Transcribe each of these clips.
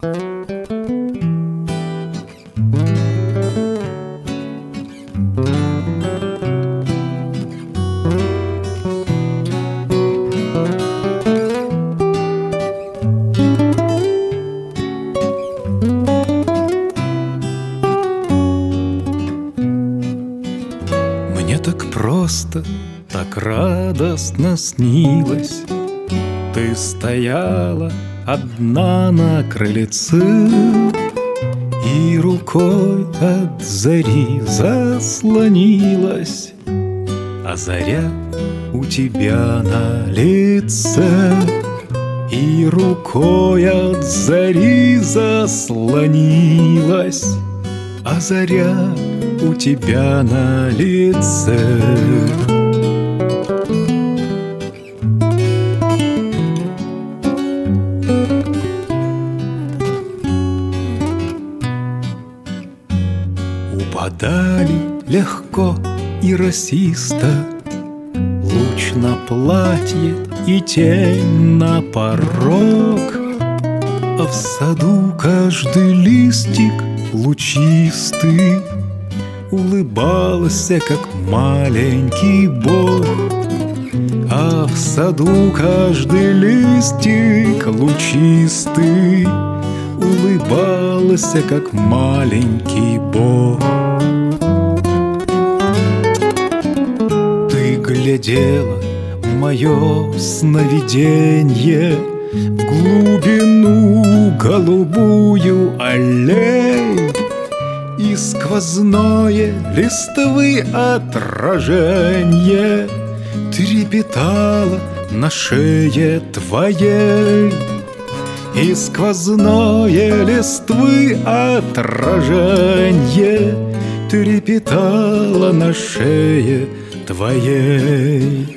Мне так просто, так радостно снилось. Ты стояла одна на крыльце и рукой от зари заслонилась, а заря у тебя на лице. И рукой от зари заслонилась, а заря у тебя на лице. Упадали легко и росисто луч на платье и тень на порог, а в саду каждый листик лучистый улыбался, как маленький бог. А в саду каждый листик лучистый улыбался, как маленький бог. Ты глядела в мое сновиденье, в глубину голубую аллей, и сквозное листвы отражение трепетало на шее твоей. И сквозное листвы отражение трепетало на шее твоей.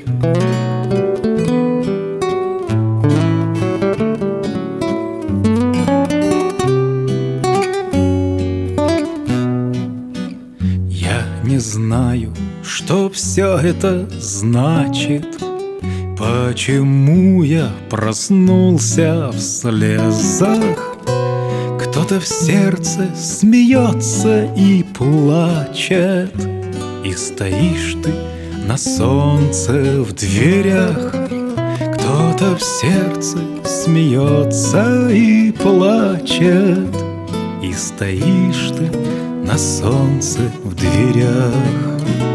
Не знаю, что все это значит, почему я проснулся в слезах. Кто-то в сердце смеется и плачет, и стоишь ты на солнце в дверях. Кто-то в сердце смеется и плачет, и стоишь ты на солнце в дверях.